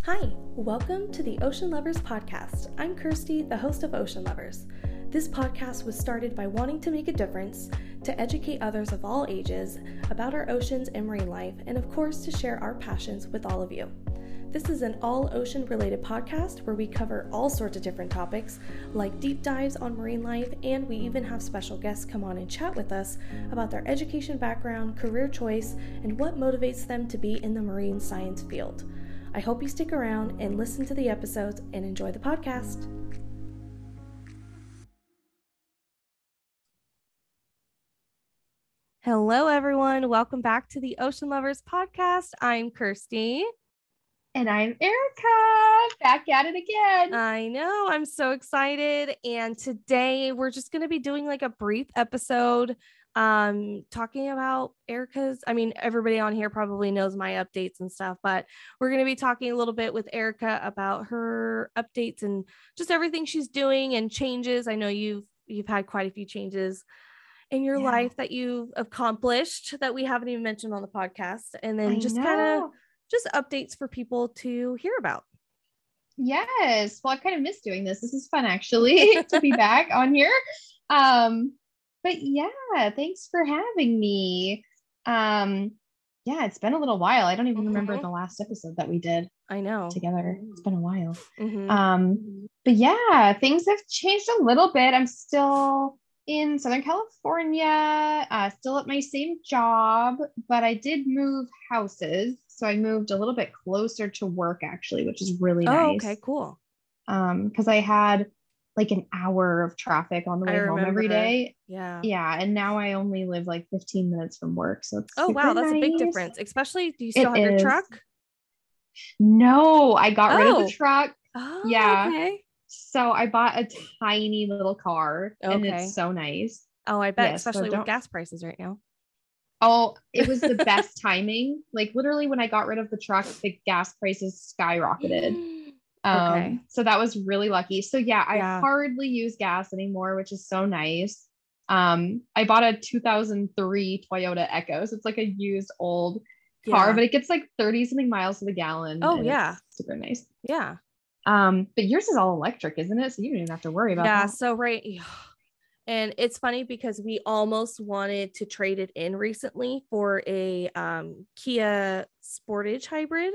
Hi, welcome to the Ocean Lovers podcast. I'm Kirsty, the host of Ocean Lovers. This podcast was started by wanting to make a difference, to educate others of all ages about our oceans and marine life, and of course to share our passions with all of you. This is an all ocean related podcast where we cover all sorts of different topics like deep dives on marine life, and we even have special guests come on and chat with us about their education background, career choice, and what motivates them to be in the marine science field. I hope you stick around and listen to the episodes and enjoy the podcast. Hello, everyone. Welcome back to the Ocean Lovers podcast. I'm Kirsty. And I'm Erica, back at it again. I know. I'm so excited. And today we're just going to be doing like a brief episode talking about Erica's. Everybody on here probably knows my updates and stuff, but we're going to be talking a little bit with Erica about her updates and just everything she's doing and changes. I know you've had quite a few changes in your life that you've accomplished that we haven't even mentioned on the podcast, and then just kind of just updates for people to hear about. Yes. Well, I kind of missed doing this. This is fun actually to be back on here. But yeah, thanks for having me. Yeah, it's been a little while. I don't even remember the last episode that we did. I know. Together. It's been a while. But yeah, things have changed a little bit. I'm still in Southern California, still at my same job, but I did move houses. So I moved a little bit closer to work actually, which is really nice. Okay, cool. Because I had like an hour of traffic on the way home every day. Yeah. And now I only live like 15 minutes from work. So it's wow, that's nice. a big difference. Especially, do you still have your truck? No, I got rid of the truck. Oh, yeah. Okay. So I bought a tiny little car and it's so nice. Oh, I bet, especially with gas prices right now. Oh, it was the best timing. Like literally when I got rid of the truck, the gas prices skyrocketed. So that was really lucky. So yeah, I hardly use gas anymore, which is so nice. I bought a 2003 Toyota Echo. So it's like a used old car, but it gets like 30 something miles to the gallon. Oh yeah. Super nice. Yeah. But yours is all electric, isn't it? So you don't even have to worry about that. Yeah. So right. And it's funny because we almost wanted to trade it in recently for a Kia Sportage hybrid.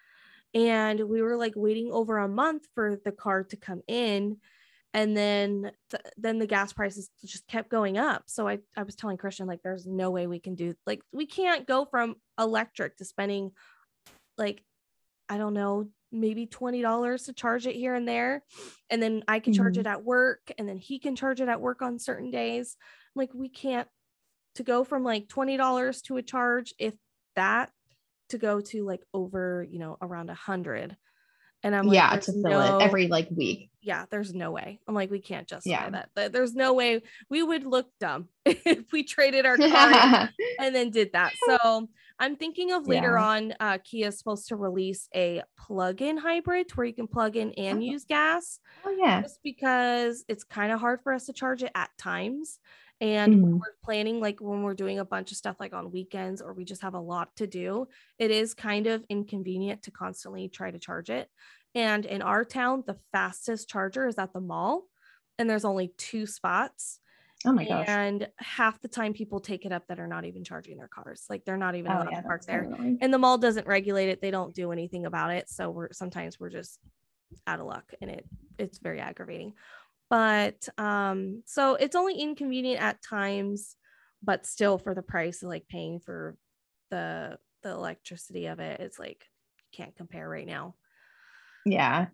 And we were like waiting over a month for the car to come in. And then the gas prices just kept going up. So I was telling Christian, like, there's no way we can we can't go from electric to spending like, I don't know, maybe $20 to charge it here and there. And then I can charge it at work, and then he can charge it at work on certain days. Like, we can't, to go from like $20 to a charge, if that, to go to like over, around 100. And I'm like, to fill it every like week. Yeah, there's no way. I'm like, we can't justify that. There's no way. We would look dumb if we traded our car and then did that. So I'm thinking of later on, Kia is supposed to release a plug-in hybrid where you can plug in and use gas. Oh yeah. Just because it's kind of hard for us to charge it at times. And when we're planning, like when we're doing a bunch of stuff like on weekends, or we just have a lot to do, it is kind of inconvenient to constantly try to charge it. And in our town, the fastest charger is at the mall, and there's only 2 spots. Oh my gosh. And half the time people take it up that are not even charging their cars. Like, they're not even allowed to park there. And the mall doesn't regulate it. They don't do anything about it. So sometimes we're just out of luck, and it's very aggravating. But so it's only inconvenient at times, but still for the price of like paying for the electricity of it, it's like, can't compare right now. Yeah.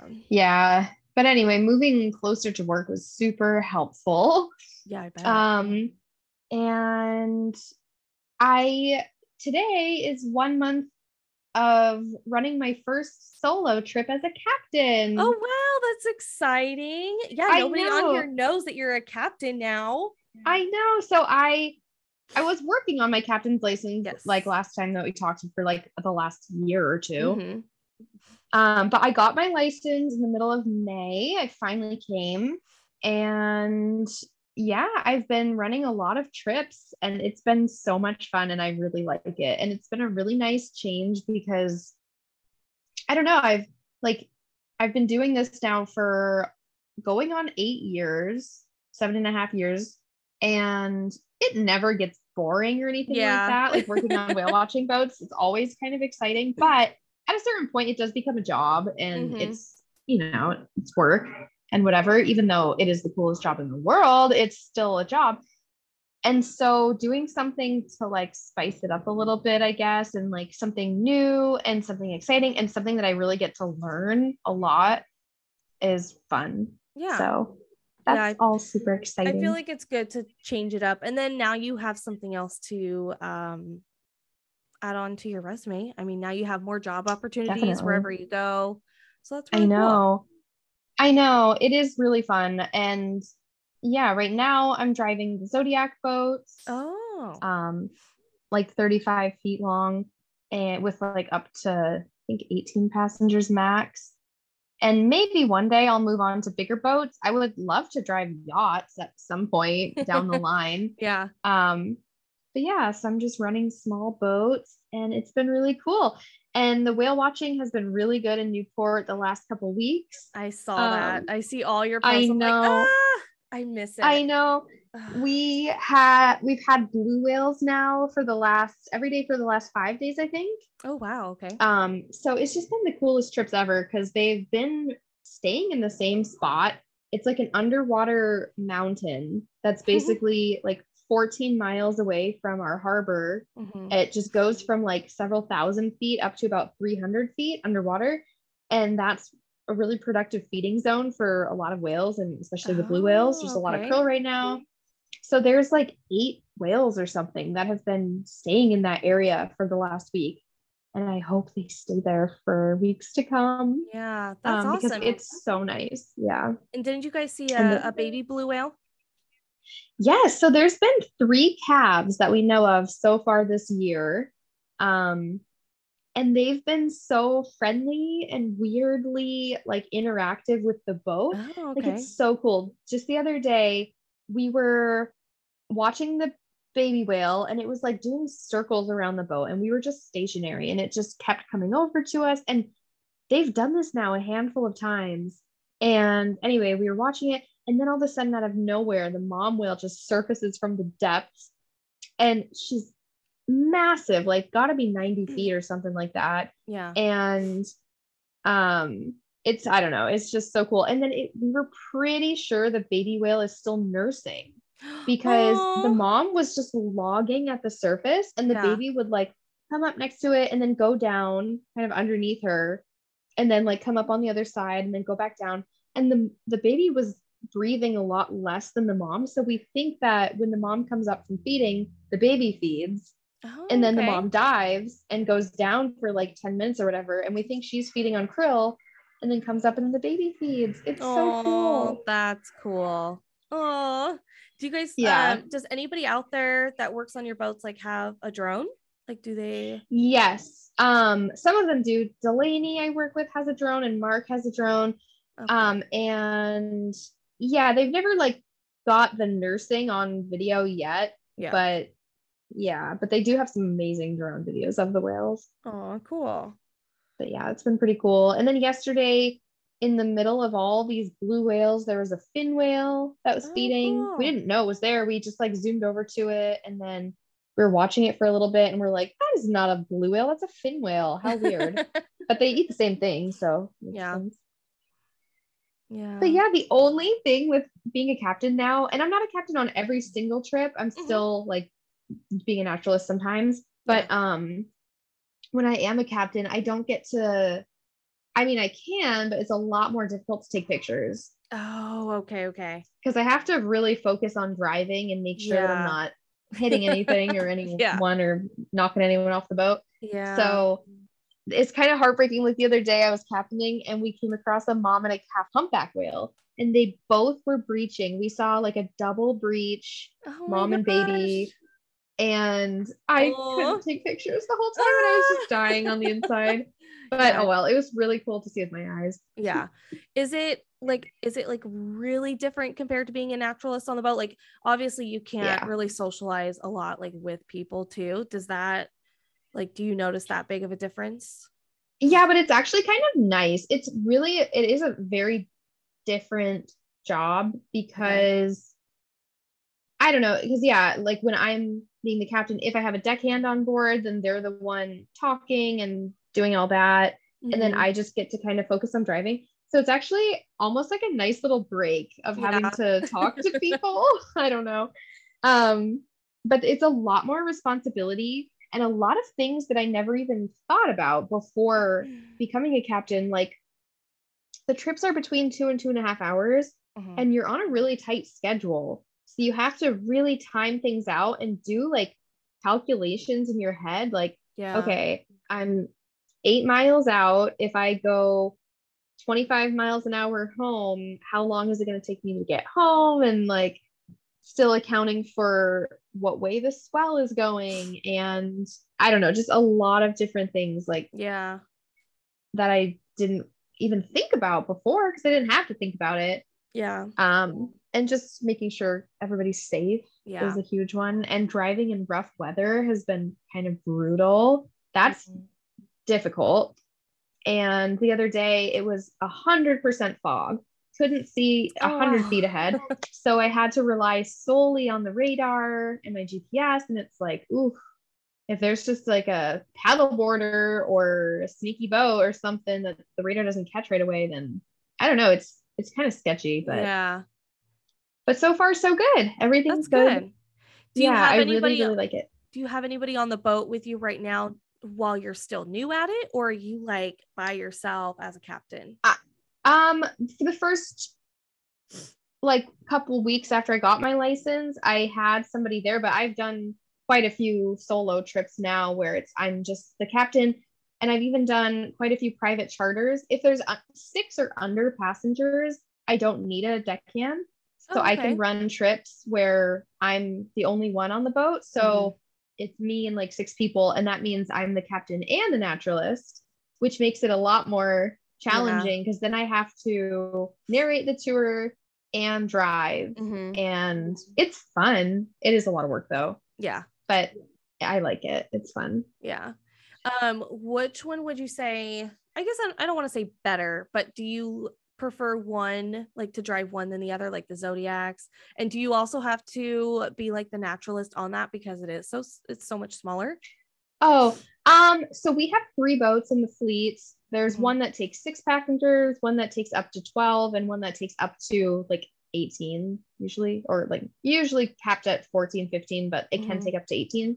But anyway, moving closer to work was super helpful. Yeah, I bet. And today is 1 month of running my first solo trip as a captain. Oh wow, that's exciting. Yeah, nobody on here knows that you're a captain now. I know. So I was working on my captain's license like last time that we talked for like the last year or two. But I got my license in the middle of May. I finally came, and I've been running a lot of trips, and it's been so much fun, and I really like it. And it's been a really nice change because I don't know. I've been doing this now for going on 8 years, 7.5 years, and it never gets boring or anything like that. Like working on whale watching boats, it's always kind of exciting, but at a certain point, it does become a job, and it's, it's work and whatever. Even though it is the coolest job in the world, it's still a job. And so doing something to like spice it up a little bit, I guess, and like something new and something exciting and something that I really get to learn a lot is fun. Yeah. So that's all super exciting. I feel like it's good to change it up. And then now you have something else to add on to your resume. I mean, now you have more job opportunities wherever you go. So that's really cool. I know. It is really fun. And yeah, right now I'm driving the Zodiac boats. Like 35 feet long and with like up to I think 18 passengers max. And maybe one day I'll move on to bigger boats. I would love to drive yachts at some point down the line. Yeah. But yeah, so I'm just running small boats and it's been really cool. And the whale watching has been really good in Newport the last couple weeks. I saw that. I see all your posts. I know. I miss it. I know. We've had blue whales now for every day for the last 5 days, I think. Oh wow. Okay. So it's just been the coolest trips ever because they've been staying in the same spot. It's like an underwater mountain that's basically like 14 miles away from our harbor. It just goes from like several thousand feet up to about 300 feet underwater. And that's a really productive feeding zone for a lot of whales, and especially the blue whales. There's a lot of krill right now. So there's like 8 whales or something that have been staying in that area for the last week. And I hope they stay there for weeks to come. Yeah, that's awesome. Because it's so nice. Yeah. And didn't you guys see a baby blue whale? Yes. So there's been 3 calves that we know of so far this year. And they've been so friendly and weirdly like interactive with the boat. Oh, okay. Like it's so cool. Just the other day, we were watching the baby whale and it was like doing circles around the boat and we were just stationary and it just kept coming over to us. And they've done this now a handful of times. And anyway, we were watching it and then all of a sudden out of nowhere, the mom whale just surfaces from the depths and she's massive, like gotta be 90 feet or something like that. Yeah. And it's, I don't know, it's just so cool. And then we were pretty sure the baby whale is still nursing because the mom was just logging at the surface and the baby would like come up next to it and then go down kind of underneath her and then like come up on the other side and then go back down. And the baby was breathing a lot less than the mom. So we think that when the mom comes up from feeding, the baby feeds. And then the mom dives and goes down for like 10 minutes or whatever. And we think she's feeding on krill and then comes up and then the baby feeds. It's so cool. That's cool. Oh, do you guys, does anybody out there that works on your boats like have a drone? Like, do they? Yes. Some of them do. Delaney I work with has a drone and Mark has a drone. Okay. And yeah, they've never like got the nursing on video yet, but they do have some amazing drone videos of the whales. Oh, cool. But yeah, it's been pretty cool. And then yesterday, in the middle of all these blue whales, there was a fin whale that was feeding. Cool. We didn't know it was there. We just like zoomed over to it and then we were watching it for a little bit and we're like, that is not a blue whale, that's a fin whale. How weird. But they eat the same thing, so sense. Yeah. But yeah, the only thing with being a captain now, and I'm not a captain on every single trip, I'm still like being a naturalist sometimes, but when I am a captain, I don't get to, I mean I can, but it's a lot more difficult to take pictures. Oh, okay. Because I have to really focus on driving and make sure that I'm not hitting anything or anyone or knocking anyone off the boat. Yeah. So it's kind of heartbreaking. Like the other day I was captaining and we came across a mom and a calf humpback whale and they both were breaching. We saw like a double breach, mom and baby. And I couldn't take pictures the whole time and I was just dying on the inside. But oh well, it was really cool to see with my eyes. Yeah. Is it like really different compared to being a naturalist on the boat? Like obviously you can't really socialize a lot like with people too. Does that, like, do you notice that big of a difference? Yeah, but it's actually kind of nice. It is a very different job Okay. because I don't know, because yeah, like when I'm being the captain, if I have a deckhand on board, then they're the one talking and doing all that. And then Mm-hmm. I just get to kind of focus on driving. So it's actually almost like a nice little break of having Yeah. to talk to people. I don't know. Um, but it's a lot more responsibility and a lot of things that I never even thought about before becoming a captain. Like the trips are between 2 and 2.5 hours, Mm-hmm. and you're on a really tight schedule. So you have to really time things out and do like calculations in your head. Like, Yeah. okay, I'm 8 miles out. If I go 25 miles an hour home, how long is it going to take me to get home? And like, still accounting for what way the swell is going. And I don't know, just a lot of different things like Yeah. that I didn't even think about before because I didn't have to think about it. Yeah. And just making sure everybody's safe is Yeah. a huge one. And driving in rough weather has been kind of brutal. That's Mhm. difficult. And the other day it was 100% fog. Couldn't see 100 feet Oh. ahead. So I had to rely solely on the radar and my GPS. And it's like, ooh, if there's just like a paddle boarder or a sneaky boat or something that the radar doesn't catch right away, then I don't know. It's kind of sketchy, Yeah. but so far so good. That's Everything's good. good. Do you Yeah, have I really anybody really like it. do you have anybody on the boat with you right now while you're still new at it, or are you like by yourself as a captain? Uh, for the first like couple weeks after I got my license, I had somebody there, but I've done quite a few solo trips now where I'm just the captain, and I've even done quite a few private charters. If there's six or under passengers, I don't need a deckhand. So Oh, I can okay. run trips where I'm the only one on the boat. Mm-hmm. So it's me and like six people, and that means I'm the captain and the naturalist, which makes it a lot more Yeah. challenging because then I have to narrate the tour and drive. Mm-hmm. And it's fun. It is a lot of work though, Yeah. but I like it. It's fun. Yeah. Which one would you say? I guess I don't want to say better, but do you prefer one like to drive one than the other, like the Zodiacs? And do you also have to be like the naturalist on that because it's so much smaller? Oh, so we have three boats in the fleet. There's Mm-hmm. one that takes six passengers, one that takes up to 12, and one that takes up to like 18 usually, or like usually capped at 14, 15, but it can Mm-hmm. take up to 18.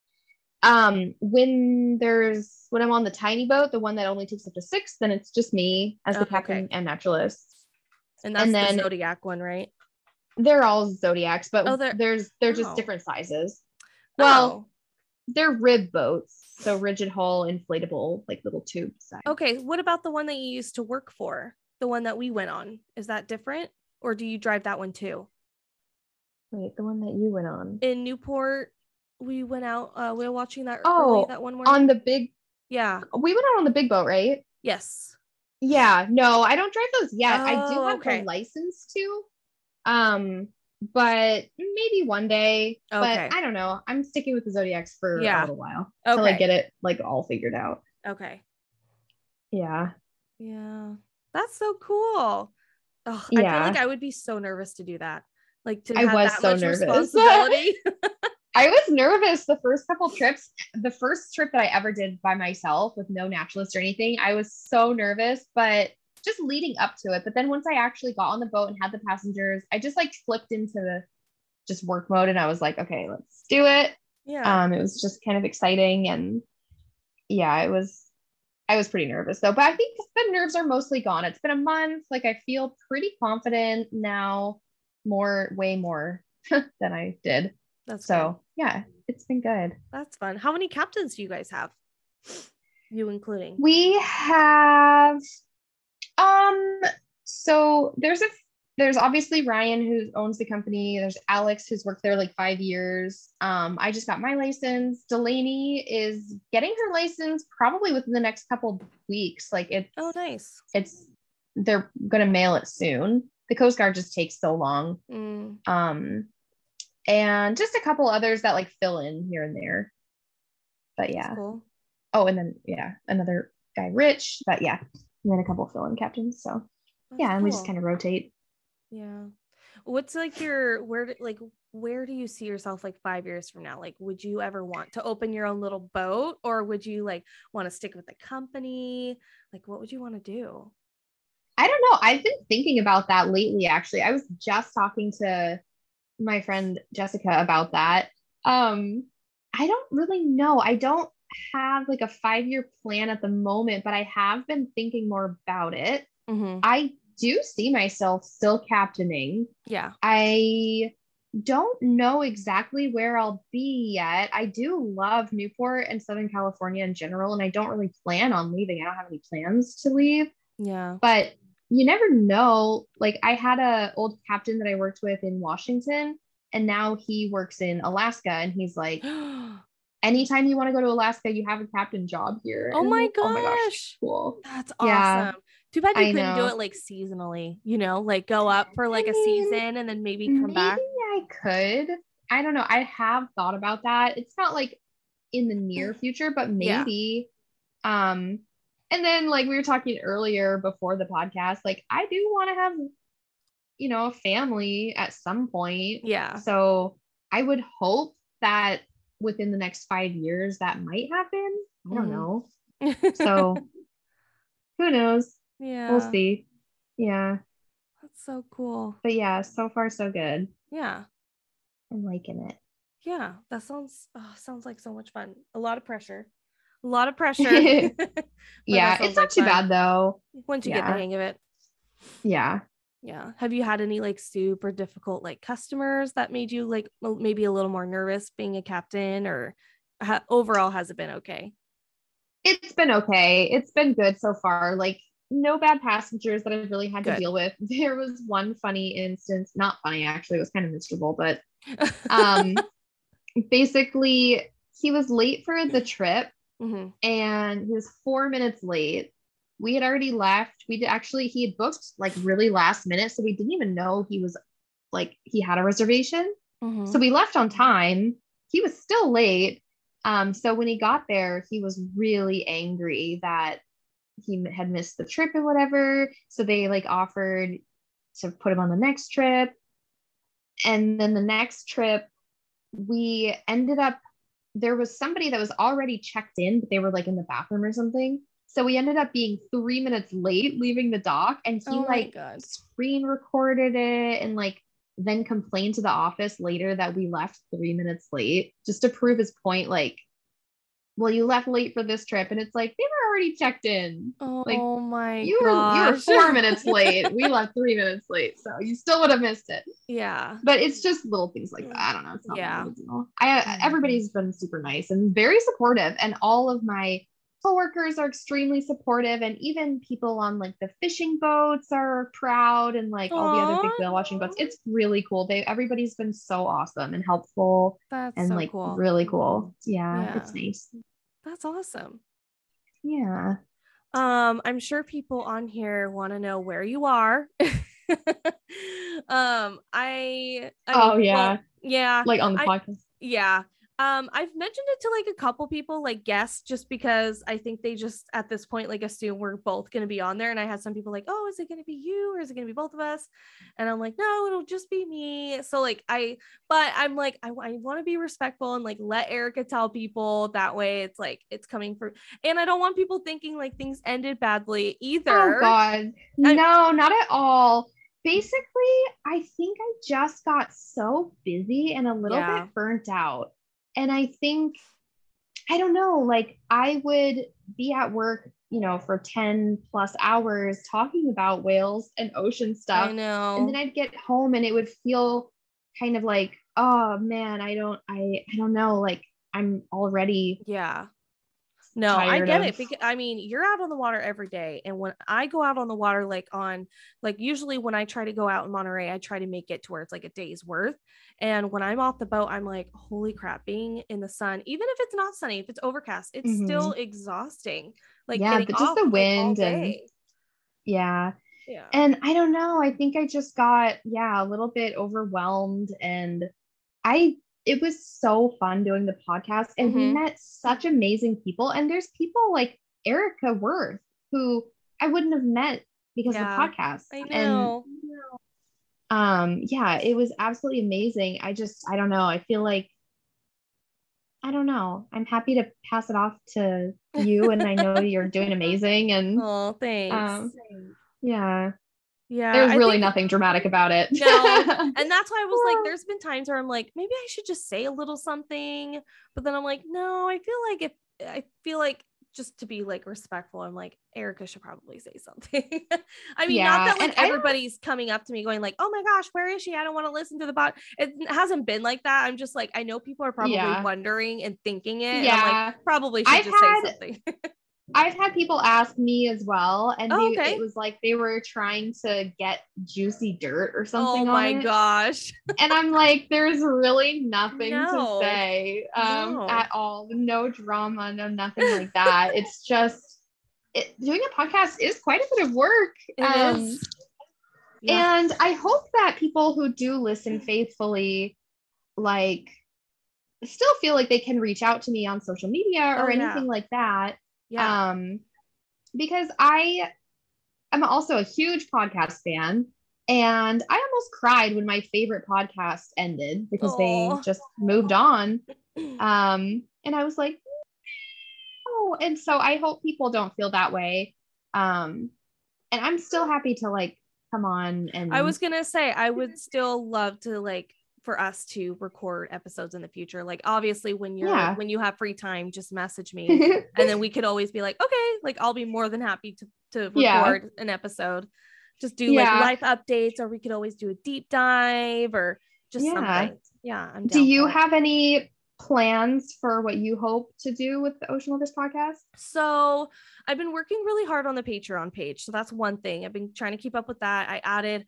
When I'm on the tiny boat, the one that only takes up to six, then it's just me as Oh, the captain okay. and naturalist. And And that's the then Zodiac one, right? they're all zodiacs, but Oh, they're they're just oh. different sizes. Well, Oh. they're rib boats, so rigid hull, inflatable, like little tube size. Okay. What about the one that you used to work for? The one that we went on? Is that different? Or do you drive that one too? Wait, the one that you went on. In Newport, we went out, we were watching that early Oh, that one on morning. the big. Yeah. We went out on the big boat, right? Yes. Yeah. No, I don't drive those yet. I do Oh, have the okay. license to. Um, but maybe one day. But Okay. I don't know. I'm sticking with the Zodiacs for a Yeah. little while till I Okay. get it like all figured out. Okay. Yeah. Yeah. That's so cool. Oh, I feel like Yeah. I would be so nervous to do that. Like to I have was that so much nervous. responsibility. I was nervous the first couple trips. The first trip that I ever did by myself with no naturalist or anything, I was so nervous, but just leading up to it. But then once I actually got on the boat and had the passengers, I just like flipped into the just work mode and I was like, okay, let's do it. Yeah. It was just kind of exciting and yeah, I was pretty nervous though, but I think the nerves are mostly gone. It's been a month. Like I feel pretty confident now, way more than I did. That's good. So yeah, it's been good. That's fun. How many captains do you guys have? You including? We have um so there's obviously Ryan who owns the company. There's Alex who's worked there like 5 years. I just got my license. Delaney is getting her license probably within the next couple weeks. Like Oh, nice. it's they're gonna mail it soon. The Coast Guard just takes so long. Mm, Um and just a couple others that like fill in here and there. But that's yeah. cool. Oh, and then yeah, another guy Rich, but yeah, we had a couple fill-in captains. So That's yeah, and we cool. just kind of rotate. Yeah. What's like where do you see yourself like 5 years from now? Like, would you ever want to open your own little boat, or would you like want to stick with the company? Like, what would you want to do? I don't know. I've been thinking about that lately, actually. I was just talking to my friend Jessica about that. I don't really know. I don't have like a 5-year plan at the moment, but I have been thinking more about it. Mm-hmm. I do see myself still captaining. Yeah. I don't know exactly where I'll be yet. I do love Newport and Southern California in general, and I don't really plan on leaving. I don't have any plans to leave, Yeah. but you never know. Like I had a old captain that I worked with in Washington, and now he works in Alaska, and he's like, anytime you want to go to Alaska, you have a captain job here. Oh And I'm my like, oh my gosh, gosh. cool. That's Yeah, awesome. Too bad you I couldn't do know. it like seasonally, like go up for I like a mean, season and then maybe come maybe back. I could. I don't know. I have thought about that. It's not like in the near future, but Yeah. maybe. Um, and then like we were talking earlier before the podcast, like I do want to have, a family at some point. Yeah. So I would hope that within the next 5 years that might happen. I don't know. So who knows? We'll Yeah. see. Yeah. That's so cool. But yeah, so far so good. Yeah. I'm liking it. Yeah. That sounds like so much fun. A lot of pressure. A lot of pressure. But that Yeah, sounds it's not like too fun. bad though. Once you get the Yeah. hang of it. Yeah. Yeah. Have you had any like super difficult like customers that made you like maybe a little more nervous being a captain, or overall has it been okay? It's been okay. It's been good so far. Like no bad passengers that I've really had to Good. deal with. There was one funny instance, not funny actually, it was kind of miserable, but um basically he was late for the trip Mm-hmm. and he was 4 minutes late. We had already left. He had booked like really last minute, so we didn't even know he had a reservation. Mm-hmm. So we left on time. He was still late. So when he got there, he was really angry that he had missed the trip and whatever. So they like offered to put him on the next trip. And then the next trip, we ended up, there was somebody that was already checked in, but they were like in the bathroom or something. So we ended up being 3 minutes late leaving the dock, and he like screen recorded it and like then complained to the office later that we left 3 minutes late just to prove his point. Like, well, you left late for this trip, and it's like they were already checked in. Like, Oh my you were gosh. 4 minutes late. We left 3 minutes late, so you still would have missed it. Yeah. But it's just little things like that. I don't know. It's not Yeah. that big a deal. Everybody's been super nice and very supportive, and all of my coworkers are extremely supportive, and even people on like the fishing boats are proud, and like all the other big whale watching boats. It's really cool. Everybody's been so awesome and helpful. That's and so like cool. really cool. Yeah, Yeah. it's nice. That's awesome. Yeah. I'm sure people on here want to know where you are. I Oh mean, yeah. well, yeah. Like on the podcast. Yeah. I've mentioned it to like a couple people, like guests, just because I think they just at this point like assume we're both going to be on there. And I had some people like, oh, is it going to be you or is it going to be both of us? And I'm like, no, it'll just be me. So like but I'm like, I want to be respectful and like let Erica tell people, that way it's like it's coming for, and I don't want people thinking like things ended badly either. Oh God, no, not at all. Basically, I think I just got so busy and a little bit burnt out. And I think, I don't know, like I would be at work, for 10 plus hours talking about whales and ocean stuff. I know. And then I'd get home and it would feel kind of like, oh man, I don't know, like I'm already No, I get it, because I mean, you're out on the water every day. And when I go out on the water, usually when I try to go out in Monterey, I try to make it to where it's like a day's worth. And when I'm off the boat, I'm like, holy crap, being in the sun, even if it's not sunny, if it's overcast, it's still exhausting. Like getting just off the wind like, all and day. Yeah. And I don't know, I think I just got, a little bit overwhelmed, and it was so fun doing the podcast, and we met such amazing people. And there's people like Erica Worth, who I wouldn't have met because of the podcast. I know. Yeah, it was absolutely amazing. I don't know. I feel like, I don't know. I'm happy to pass it off to you, and I know you're doing amazing. And oh, thanks. Yeah. Yeah. There's really nothing dramatic about it. No. And that's why I was like, there's been times where I'm like, maybe I should just say a little something. But then I'm like, no, I feel like just to be like respectful, I'm like, Erica should probably say something. I mean, not that like everybody's coming up to me going like, oh my gosh, where is she? I don't want to listen to the bot. It hasn't been like that. I'm just like, I know people are probably wondering and thinking it. Yeah. And I'm like, probably should just say something. I've had people ask me as well, and it was like they were trying to get juicy dirt or something. Oh my gosh. And I'm like, there's really nothing to say at all. No drama, no nothing like that. It's just doing a podcast is quite a bit of work. It is. Yeah. And I hope that people who do listen faithfully, like, still feel like they can reach out to me on social media or anything like that. Yeah. Because I am also a huge podcast fan, and I almost cried when my favorite podcast ended because they just moved on. And I was like, oh, and so I hope people don't feel that way. And I'm still happy to like come on. And I was gonna say, I would still love to like for us to record episodes in the future. Like obviously when you have free time, just message me and then we could always be like, okay, like I'll be more than happy to record an episode. Just do like life updates, or we could always do a deep dive or just something. Yeah. Do you have any plans for what you hope to do with the Ocean Lovers podcast? So I've been working really hard on the Patreon page. So that's one thing. I've been trying to keep up with that. I added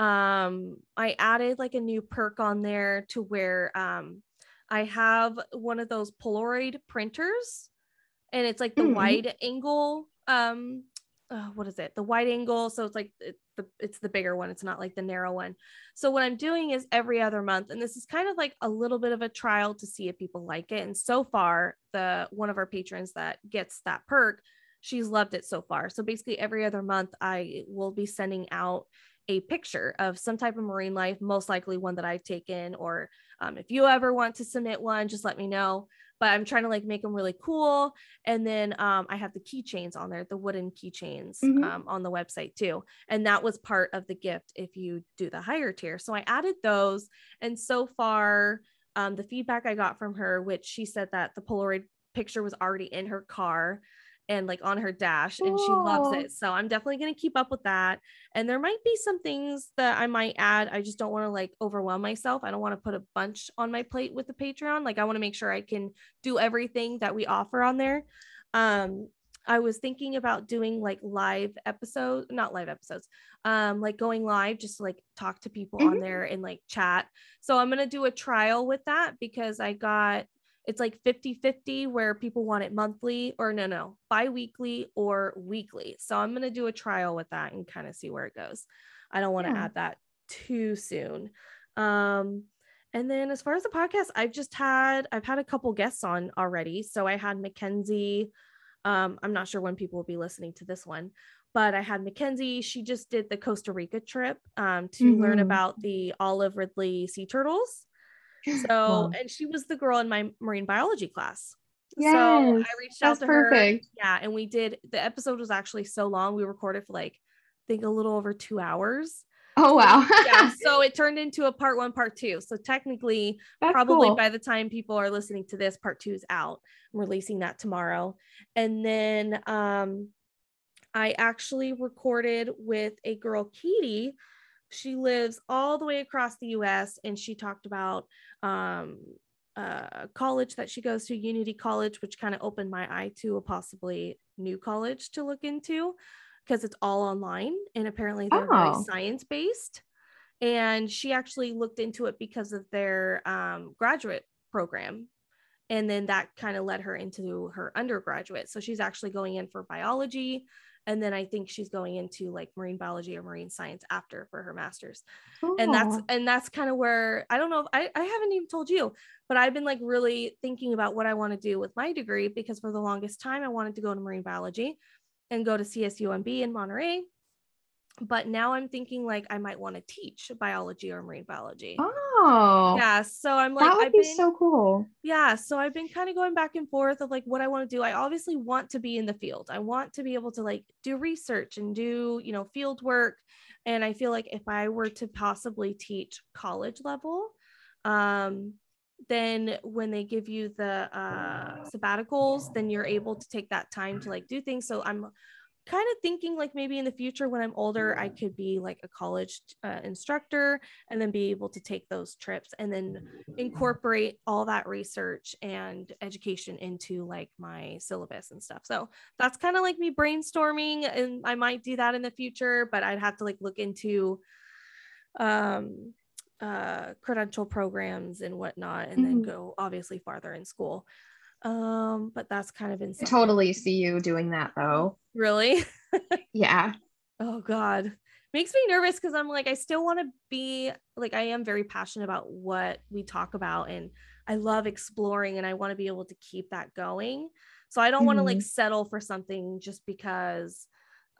like a new perk on there to where I have one of those Polaroid printers, and it's like the wide angle what is it, the wide angle, so it's like it's the bigger one, it's not like the narrow one. So what I'm doing is every other month, and this is kind of like a little bit of a trial to see if people like it, and so far one of our patrons that gets that perk, she's loved it so far. So basically every other month I will be sending out a picture of some type of marine life, most likely one that I've taken, or if you ever want to submit one, just let me know. But I'm trying to like make them really cool. And then I have the keychains on there, the wooden keychains on the website too. And that was part of the gift if you do the higher tier. So I added those. And so far, the feedback I got from her, which she said that the Polaroid picture was already in her car and like on her dash, and she loves it. So I'm definitely going to keep up with that. And there might be some things that I might add. I just don't want to like overwhelm myself. I don't want to put a bunch on my plate with the Patreon. Like I want to make sure I can do everything that we offer on there. I was thinking about doing like not live episodes, like going live, just to like talk to people on there and like chat. So I'm going to do a trial with that because it's like 50-50 where people want it monthly or bi-weekly or weekly. So I'm going to do a trial with that and kind of see where it goes. I don't want to add that too soon. And then as far as the podcast, I've had a couple guests on already. So I had Mackenzie. I'm not sure when people will be listening to this one, but I had Mackenzie. She just did the Costa Rica trip to learn about the olive ridley sea turtles. So, and she was the girl in my marine biology class. Yes, so I reached out to her. Yeah. And the episode was actually so long. We recorded for like, I think a little over 2 hours. Oh, wow. Yeah. So it turned into a part 1, part 2. So technically, probably by the time people are listening to this, part 2 is out. I'm releasing that tomorrow. And then I actually recorded with a girl, Katie. She lives all the way across the US, and she talked about college that she goes to, Unity College, which kind of opened my eye to a possibly new college to look into because it's all online and apparently they're very science-based. And she actually looked into it because of their graduate program. And then that kind of led her into her undergraduate. So she's actually going in for biology. And then I think she's going into like marine biology or marine science after for her master's. Cool. And that's kind of where, I don't know, I haven't even told you, but I've been like really thinking about what I want to do with my degree, because for the longest time I wanted to go to marine biology and go to CSUMB in Monterey. But now I'm thinking like I might want to teach biology or marine biology. Oh, yeah. So I'm like, that would be so cool. Yeah. So I've been kind of going back and forth of like what I want to do. I obviously want to be in the field. I want to be able to like do research and do, you know, field work. And I feel like if I were to possibly teach college level, then when they give you the sabbaticals, then you're able to take that time to like do things. So I'm kind of thinking like maybe in the future when I'm older, I could be like a college instructor and then be able to take those trips and then incorporate all that research and education into like my syllabus and stuff. So that's kind of like me brainstorming, and I might do that in the future, but I'd have to like look into credential programs and whatnot, and then go obviously farther in school. But that's kind of insane. I totally see you doing that though. Really? Yeah. Oh God. Makes me nervous because I'm like, I still want to be like, I am very passionate about what we talk about, and I love exploring, and I want to be able to keep that going. So I don't want to like settle for something just because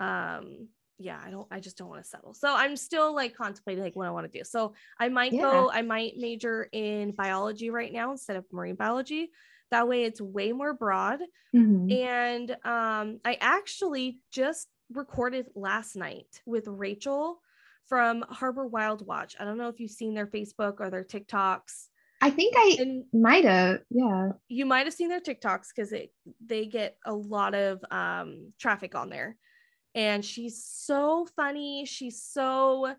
I just don't want to settle. So I'm still like contemplating like what I want to do. So I might major in biology right now instead of marine biology. That way it's way more broad. And I actually just recorded last night with Rachel from Harbor Wild Watch. I don't know if you've seen their Facebook or their TikToks. I think I might have. Yeah. You might have seen their TikToks because they get a lot of traffic on there. And she's so funny. She's so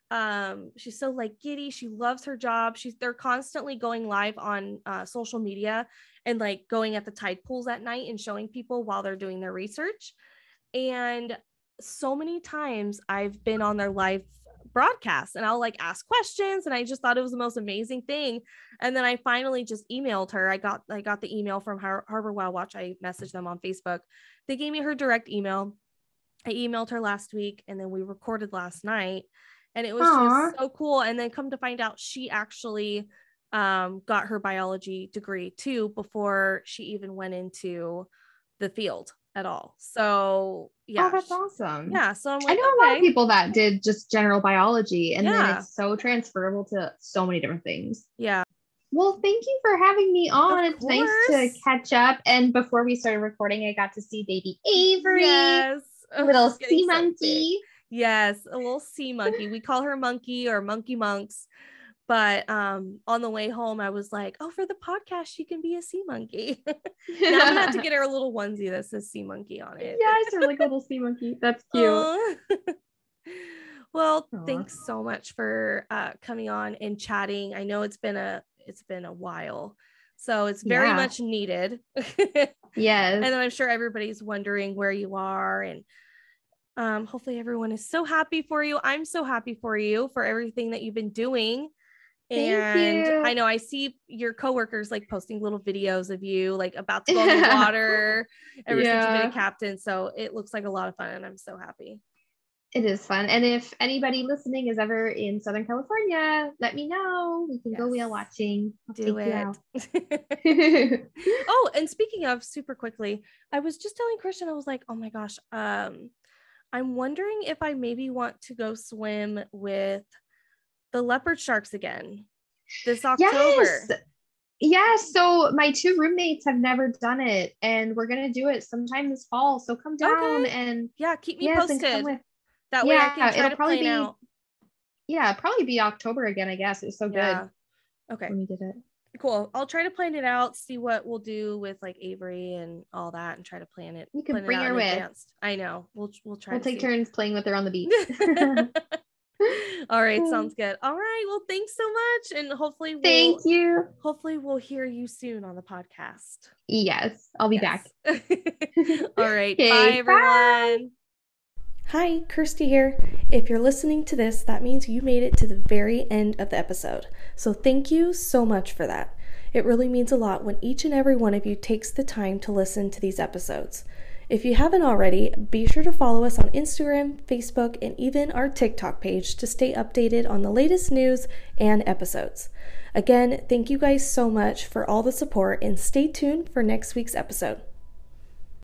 like giddy. She loves her job. They're constantly going live on social media and like going at the tide pools at night and showing people while they're doing their research. And so many times I've been on their live broadcast and I'll like ask questions, and I just thought it was the most amazing thing. And then I finally just emailed her. I got the email from Harbor Wild Watch. I messaged them on Facebook. They gave me her direct email. I emailed her last week, and then we recorded last night, and it was just so cool. And then come to find out, she actually got her biology degree too before she even went into the field at all. So yeah. Oh, that's awesome. Yeah. So I'm like, I know a lot of people that did just general biology, and then it's so transferable to so many different things. Yeah. Well, thank you for having me on. It's nice to catch up. And before we started recording, I got to see baby Avery. Yes. A little sea monkey. Yes, a little sea monkey. We call her Monkey or Monkey Monks. But on the way home, I was like, oh, for the podcast, she can be a sea monkey. Now I'm gonna have to get her a little onesie that says sea monkey on it. Yes, or like a little sea monkey. That's cute. Well, thanks so much for coming on and chatting. I know it's been a while, so it's very much needed. Yes. And then I'm sure everybody's wondering where you are, and hopefully everyone is so happy for you. I'm so happy for you for everything that you've been doing. Thank you. I know I see your coworkers like posting little videos of you like about to go in the water ever since you've been a captain. So it looks like a lot of fun, and I'm so happy. It is fun. And if anybody listening is ever in Southern California, let me know. We can go whale watching. Do it. Oh, and speaking of, super quickly, I was just telling Christian, I was like, oh my gosh, I'm wondering if I maybe want to go swim with the leopard sharks again this October. Yes. So my two roommates have never done it, and we're going to do it sometime this fall. So come down and keep me posted. That way I can try to plan out. Yeah, probably be October again, I guess. It was so good. Okay. When we did it. Cool. I'll try to plan it out, see what we'll do with like Avery and all that, and try to plan it. You can bring her with. I know. We'll try. We'll take turns playing with her on the beach. All right, sounds good. All right, well, thanks so much, and hopefully we'll hear you soon on the podcast. Yes, I'll be back. All right. Bye, everyone. Hi, Kirsty here. If you're listening to this, that means you made it to the very end of the episode. So thank you so much for that. It really means a lot when each and every one of you takes the time to listen to these episodes. If you haven't already, be sure to follow us on Instagram, Facebook, and even our TikTok page to stay updated on the latest news and episodes. Again, thank you guys so much for all the support and stay tuned for next week's episode.